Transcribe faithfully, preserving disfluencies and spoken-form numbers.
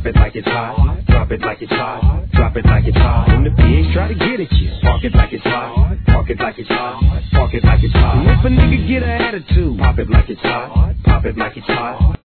Drop it like it's hot. Drop it like it's hot. Drop it like it's hot. When the pigs try to get at you, park it like it's hot. Park it like it's hot. Park it like it's hot. And if a nigga get an attitude, pop it like it's hot. Pop it like it's hot.